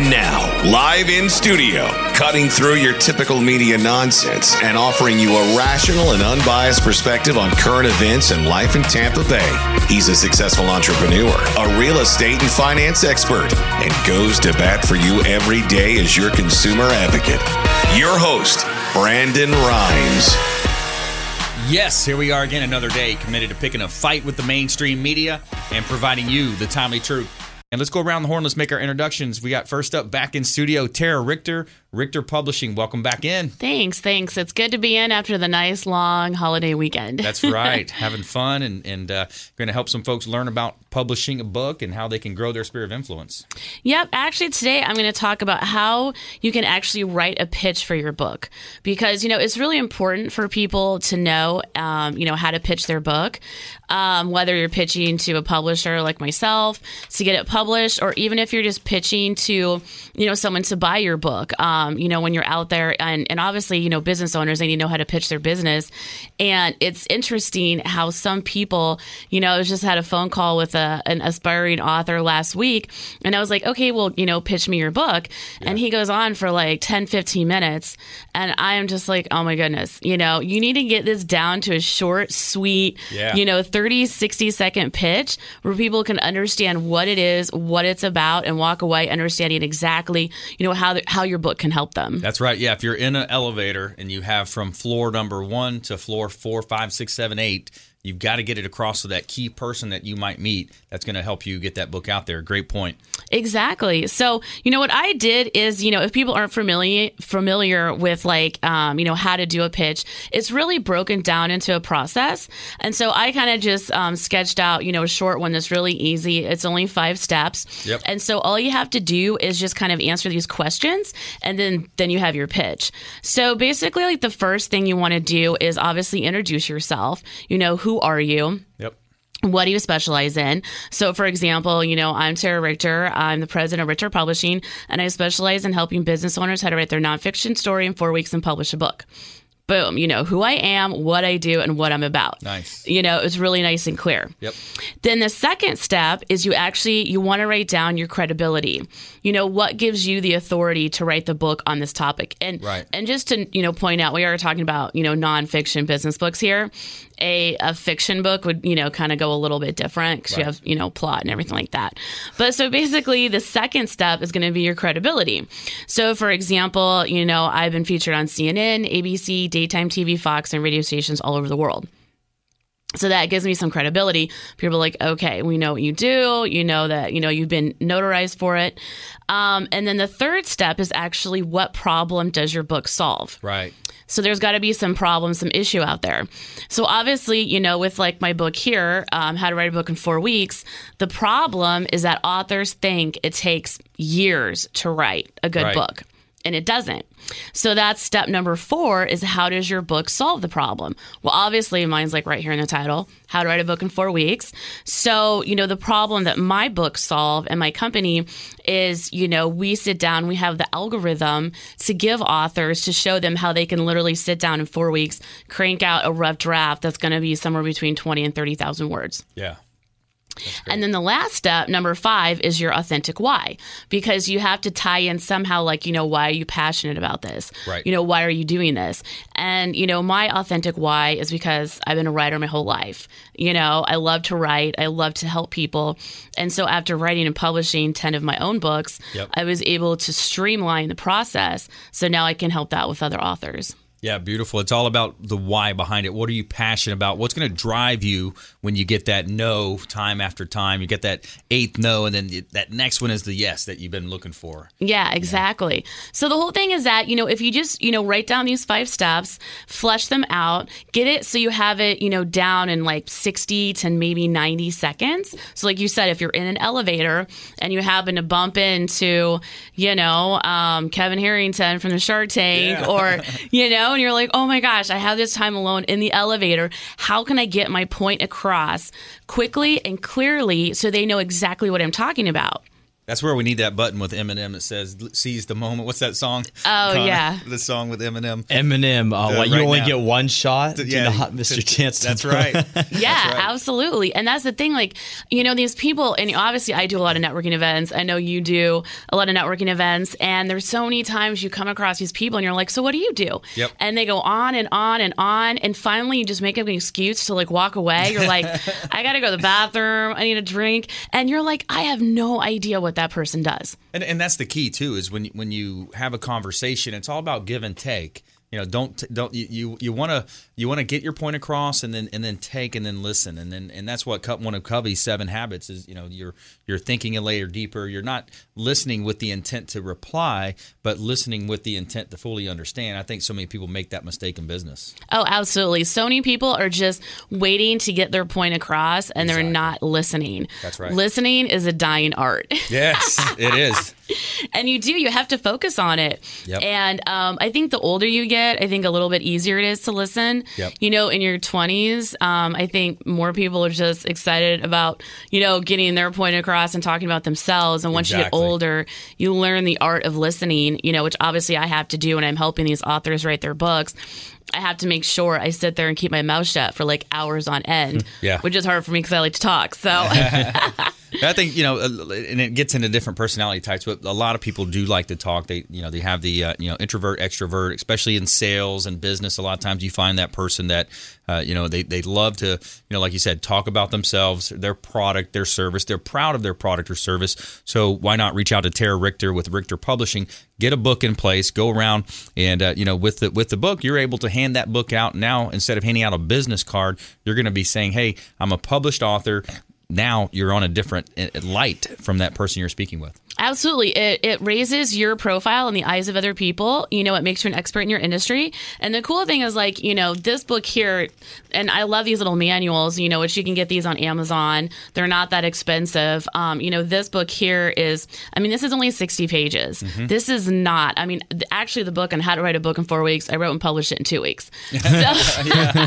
And now, live in studio, cutting through your typical media nonsense and offering you a rational and unbiased perspective on current events and life in Tampa Bay. He's a successful entrepreneur, a real estate and finance expert, and goes to bat for you every day as your consumer advocate. Your host, Brandon Rhymes. Yes, here we are again, another day committed to picking a fight with the mainstream media and providing you the timely truth. And let's go around the horn. Let's make our introductions. We got first up back in studio, Tara Richter, Richter Publishing. Welcome back in. Thanks. It's good to be in after the nice long holiday weekend. That's right. Having fun and going to help some folks learn about publishing a book and how they can grow their sphere of influence. Yep. Actually, today I'm going to talk about how you can actually write a pitch for your book. Because, it's really important for people to know, how to pitch their book. Whether you're pitching to a publisher like myself to get it published, or even if you're just pitching to, someone to buy your book, when you're out there and obviously, business owners, they need to know how to pitch their business. And it's interesting how some people, I just had a phone call with an aspiring author last week, and I was like, okay, well, pitch me your book. Yeah. And he goes on for like 10, 15 minutes. And I am just like, oh my goodness, you need to get this down to a short, sweet, 30, 60-second pitch where people can understand what it is, what it's about, and walk away understanding exactly, how your book can help them. That's right. Yeah. If you're in an elevator and you have from floor number 1 to floor 4, 5, 6, 7, 8, you've got to get it across to that key person that you might meet that's going to help you get that book out there. Great point. Exactly. So, what I did is, if people aren't familiar with how to do a pitch, it's really broken down into a process. And so I kind of just sketched out, a short one that's really easy. It's only 5 steps. Yep. And so all you have to do is just kind of answer these questions, and then you have your pitch. So basically, the first thing you want to do is obviously introduce yourself. Who are you? Yep. What do you specialize in? So, for example, I'm Tara Richter. I'm the president of Richter Publishing, and I specialize in helping business owners how to write their nonfiction story in 4 weeks and publish a book. Boom. Who I am, what I do, and what I'm about. Nice. It's really nice and clear. Yep. Then the second step is you want to write down your credibility. What gives you the authority to write the book on this topic? And right. And just to, point out, we are talking about, nonfiction business books here. A fiction book would, kind of go a little bit different because right. you have, plot and everything like that. But so basically the second step is going to be your credibility. So for example, I've been featured on CNN, ABC, daytime TV, Fox, and radio stations all over the world. So that gives me some credibility. People are like, okay, we know what you do. That, you've been notarized for it. And then the third step is actually what problem does your book solve? Right. So there's got to be some problem, some issue out there. So obviously, with my book here, How to Write a Book in 4 Weeks, the problem is that authors think it takes years to write a good right. book. And it doesn't. So that's step number 4 is how does your book solve the problem? Well, obviously mine's right here in the title, How to Write a Book in 4 Weeks. So, the problem that my books solve and my company is, we sit down, we have the algorithm to give authors to show them how they can literally sit down in 4 weeks, crank out a rough draft that's going to be somewhere between 20 and 30,000 words. Yeah. And then the last step, number 5, is your authentic why, because you have to tie in somehow why are you passionate about this? Right. Why are you doing this? And, my authentic why is because I've been a writer my whole life. I love to write. I love to help people. And so after writing and publishing 10 of my own books, yep. I was able to streamline the process. So now I can help out with other authors. Yeah, beautiful. It's all about the why behind it. What are you passionate about? What's going to drive you when you get that no time after time? You get that 8th no, and then that next one is the yes that you've been looking for. Yeah, exactly. Yeah. So the whole thing is that, if you just, write down these 5 steps, flesh them out, get it so you have it, down in 60 to maybe 90 seconds. So like you said, if you're in an elevator and you happen to bump into, Kevin Harrington from the Shark Tank yeah. or, and you're like, oh my gosh, I have this time alone in the elevator. How can I get my point across quickly and clearly so they know exactly what I'm talking about? That's where we need that button with Eminem that says "Seize the moment." What's that song? Oh, Connor? yeah. The song with Eminem. What, you right only now. get one shot? Yeah, Do not miss your chance to That's right. Yeah, absolutely. And that's the thing, like, these people, and obviously I do a lot of networking events. I know you do a lot of networking events, and there's so many times you come across these people and you're like, so what do you do? Yep. And they go on and on and on, and finally you just make up an excuse to like walk away. You're like, I gotta go to the bathroom, I need a drink. And you're like, I have no idea what that person does. And that's the key too, is when you have a conversation, it's all about give and take. Don't you want to get your point across and then take and then listen, and that's what one of Covey's 7 habits is. You're thinking a layer deeper. You're not listening with the intent to reply, but listening with the intent to fully understand. I think so many people make that mistake in business. Oh, absolutely. So many people are just waiting to get their point across, and Exactly. they're not listening. That's right. Listening is a dying art. Yes, it is. And you have to focus on it. Yep. And I think the older you get, I think a little bit easier it is to listen. Yep. In your 20s, I think more people are just excited about, getting their point across and talking about themselves. And once you get Exactly. older, you learn the art of listening, which obviously I have to do when I'm helping these authors write their books. I have to make sure I sit there and keep my mouth shut for like hours on end, Yeah. which is hard for me because I like to talk. So I think, and it gets into different personality types, but a lot of people do like to talk. They have the, introvert, extrovert, especially in sales and business. A lot of times you find that person that, they love to, like you said, talk about themselves, their product, their service. They're proud of their product or service. So why not reach out to Tara Richter with Richter Publishing, get a book in place, go around and, with the book, you're able to hand that book out. Now, instead of handing out a business card, you're going to be saying, hey, I'm a published author. Now you're on a different light from that person you're speaking with. Absolutely. It raises your profile in the eyes of other people. It makes you an expert in your industry. And the cool thing is this book here, and I love these little manuals, which you can get these on Amazon. They're not that expensive. This book here is, this is only 60 pages. Mm-hmm. This is not, actually the book on how to write a book in 4 weeks, I wrote and published it in 2 weeks. So, I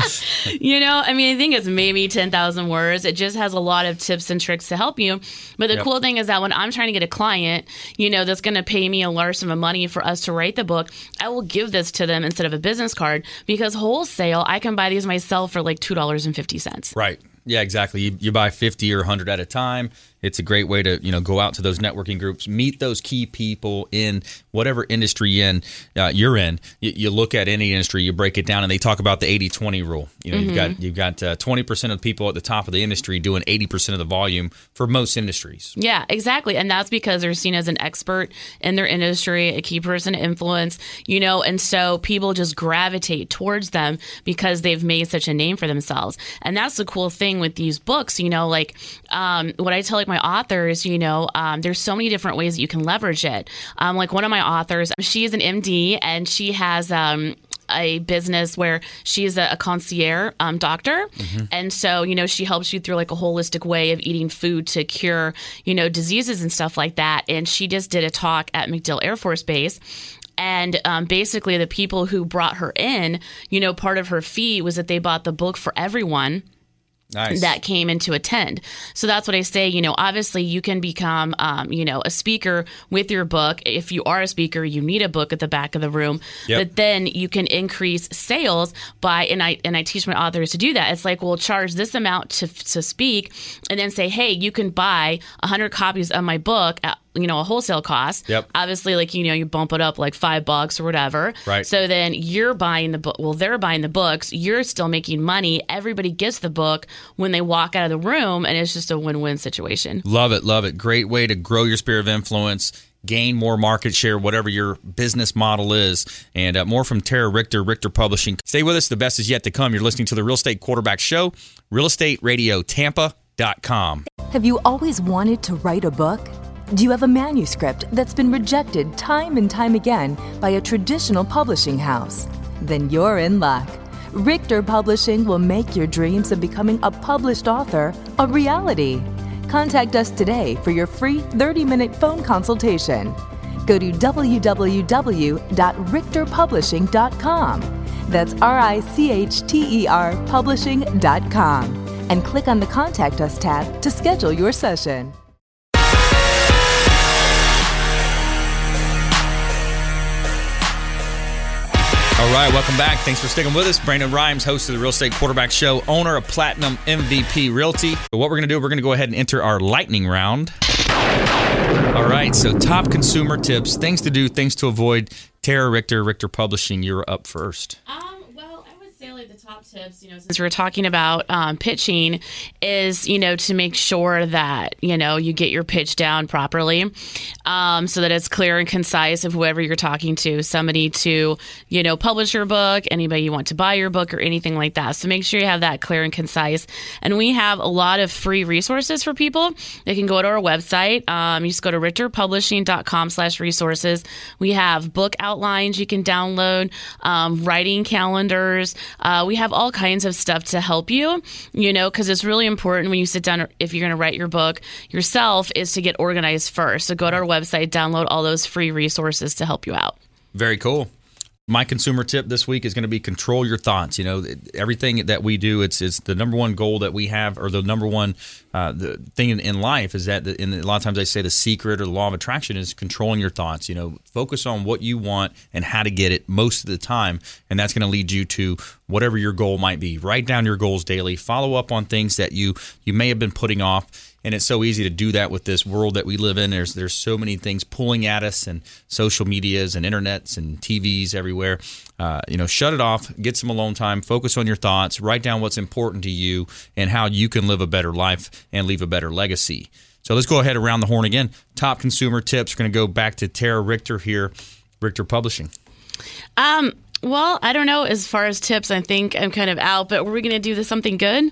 think it's maybe 10,000 words. It just has a lot of tips and tricks to help you. But the cool thing is that when I'm trying to get a client, that's going to pay me a large sum of money for us to write the book, I will give this to them instead of a business card, because wholesale, I can buy these myself for like $2.50. Right. Yeah, exactly. You buy 50 or 100 at a time. It's a great way to go out to those networking groups, meet those key people in whatever industry you're in. You look at any industry, you break it down, and they talk about the 80-20 rule. You've got 20% of the people at the top of the industry doing 80% of the volume for most industries. Yeah, exactly. And that's because they're seen as an expert in their industry, a key person to influence, and so people just gravitate towards them because they've made such a name for themselves. And that's the cool thing with these books, what I tell my authors, there's so many different ways that you can leverage it. Like one of my authors, she's an MD, and she has a business where she's a concierge doctor. Mm-hmm. And so, she helps you through like a holistic way of eating food to cure, diseases and stuff like that. And she just did a talk at MacDill Air Force Base. And basically the people who brought her in, part of her fee was that they bought the book for everyone. Nice. That came in to attend. So that's what I say, obviously you can become, a speaker with your book. If you are a speaker, you need a book at the back of the room, but then you can increase sales by, and I teach my authors to do that. It's like, we'll charge this amount to speak, and then say, hey, you can buy 100 copies of my book at, a wholesale cost. Yep. Obviously, you bump it up like $5 or whatever. Right. So then you're buying the book. Well, they're buying the books. You're still making money. Everybody gets the book when they walk out of the room, and it's just a win-win situation. Love it. Love it. Great way to grow your sphere of influence, gain more market share, whatever your business model is. And more from Tara Richter, Richter Publishing. Stay with us. The best is yet to come. You're listening to the Real Estate Quarterback Show, realestateradiotampa.com. Have you always wanted to write a book? Do you have a manuscript that's been rejected time and time again by a traditional publishing house? Then you're in luck. Richter Publishing will make your dreams of becoming a published author a reality. Contact us today for your free 30-minute phone consultation. Go to www.richterpublishing.com. That's RICHTER publishing.com. And click on the Contact Us tab to schedule your session. All right, welcome back. Thanks for sticking with us. Brandon Rhymes, host of the Real Estate Quarterback Show, owner of Platinum MVP Realty. So what we're going to do, we're going to go ahead and enter our lightning round. All right, so top consumer tips, things to do, things to avoid. Tara Richter, Richter Publishing, you're up first. Well, I would say like the top tips, since we're talking about pitching, is, to make sure that, you get your pitch down properly, so that it's clear and concise of whoever you're talking to, somebody to, publish your book, anybody you want to buy your book or anything like that. So make sure you have that clear and concise. And we have a lot of free resources for people. They can go to our website. You just go to richterpublishing.com/resources. We have book outlines you can download, writing calendars. We have all kinds of stuff to help you, because it's really important when you sit down, if you're going to write your book yourself, is to get organized first. So go to our website, download all those free resources to help you out. Very cool. My consumer tip this week is going to be control your thoughts. Everything that we do, it's the number one goal that we have, or the number one the thing in life is that, a lot of times I say the secret or the law of attraction is controlling your thoughts. Focus on what you want and how to get it most of the time, and that's going to lead you to whatever your goal might be. Write down your goals daily. Follow up on things that you may have been putting off. And it's so easy to do that with this world that we live in. There's so many things pulling at us, and social medias and internets and TVs everywhere. Shut it off, get some alone time, focus on your thoughts, write down what's important to you and how you can live a better life and leave a better legacy. So let's go ahead around the horn again. Top consumer tips. We're going to go back to Tara Richter here, Richter Publishing. Well, I don't know. As far as tips, I think I'm kind of out, but were we going to do something good?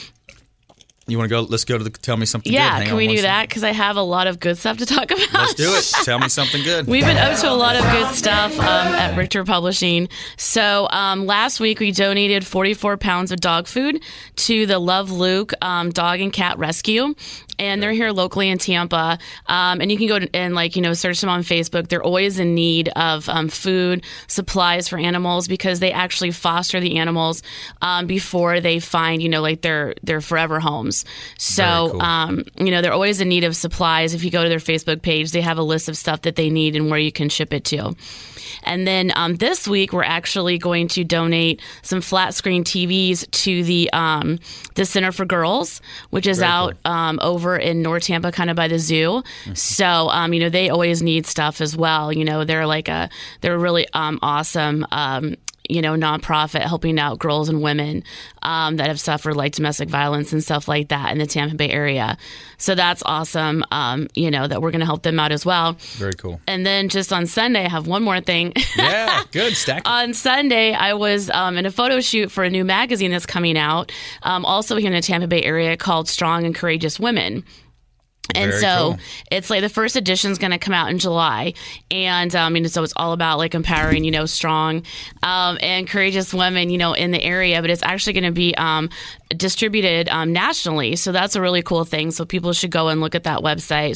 You want to go? Let's go to tell me something good. Yeah, can we do that? Because I have a lot of good stuff to talk about. Let's do it. Tell me something good. We've been up to a lot of good stuff at Richter Publishing. So last week we donated 44 pounds of dog food to the Love Luke Dog and Cat Rescue. And they're here locally in Tampa. And you can go and search them on Facebook. They're always in need of food, supplies for animals, because they actually foster the animals before they find, their forever homes. So, cool. They're always in need of supplies. If you go to their Facebook page, they have a list of stuff that they need and where you can ship it to. And then this week, we're actually going to donate some flat screen TVs to the Center for Girls, which is out over in North Tampa, kind of by the zoo. Mm-hmm. So, they always need stuff as well. They're they're really awesome. Nonprofit helping out girls and women that have suffered domestic violence and stuff like that in the Tampa Bay area. So that's awesome, that we're going to help them out as well. Very cool. And then just on Sunday, I have one more thing. Yeah, good. Stack. On Sunday, I was in a photo shoot for a new magazine that's coming out, also here in the Tampa Bay area, called Strong and Courageous Women. And Very so cool. It's the first edition is going to come out in July. And so it's all about empowering, strong and courageous women, in the area. But it's actually going to be distributed nationally. So that's a really cool thing. So people should go and look at that website,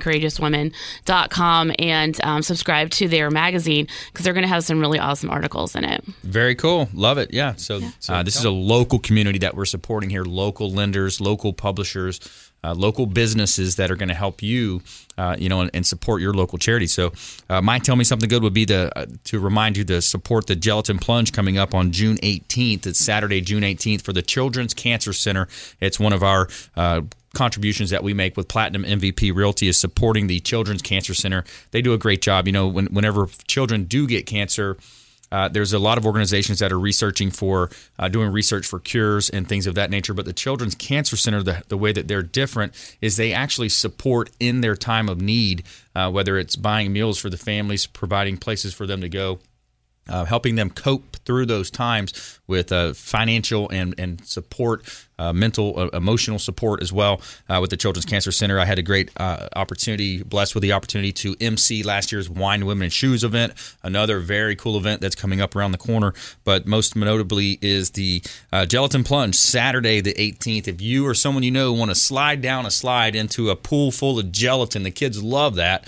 strongandcourageouswomen.com, and subscribe to their magazine, because they're going to have some really awesome articles in it. Very cool. Love it. Yeah. So this is a local community that we're supporting here, local lenders, local publishers, local businesses that are going to help you, and support your local charity. So my Tell Me Something Good would be to remind you to support the Gelatin Plunge coming up on June 18th. It's Saturday, June 18th, for the Children's Cancer Center. It's one of our contributions that we make with Platinum MVP Realty, is supporting the Children's Cancer Center. They do a great job. Whenever children do get cancer, there's a lot of organizations that are researching for doing research for cures and things of that nature. But the Children's Cancer Center, the way that they're different is they actually support in their time of need, whether it's buying meals for the families, providing places for them to go, helping them cope through those times with financial and support, mental, emotional support as well with the Children's Cancer Center. I had a great blessed with the opportunity to MC last year's Wine, Women, and Shoes event, another very cool event that's coming up around the corner. But most notably is the Gelatin Plunge, Saturday the 18th. If you or someone want to slide down a slide into a pool full of gelatin, the kids love that.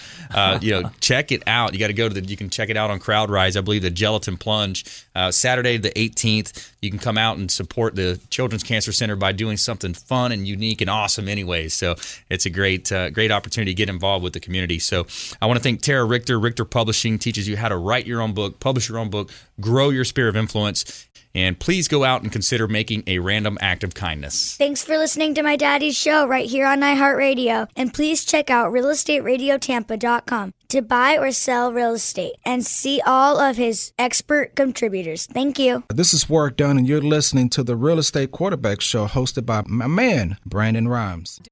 Check it out. You got to go you can check it out on CrowdRise. I believe the Gelatin Plunge, Saturday the 18th. You can come out and support the Children's Cancer Center by doing something fun and unique and awesome anyways. So it's a great opportunity to get involved with the community. So I want to thank Tara Richter. Richter Publishing teaches you how to write your own book, publish your own book, grow your sphere of influence. And please go out and consider making a random act of kindness. Thanks for listening to my daddy's show right here on iHeartRadio. And please check out realestateradiotampa.com to buy or sell real estate and see all of his expert contributors. Thank you. This is Warwick Dunn, and you're listening to the Real Estate Quarterback Show hosted by my man, Brandon Rhymes.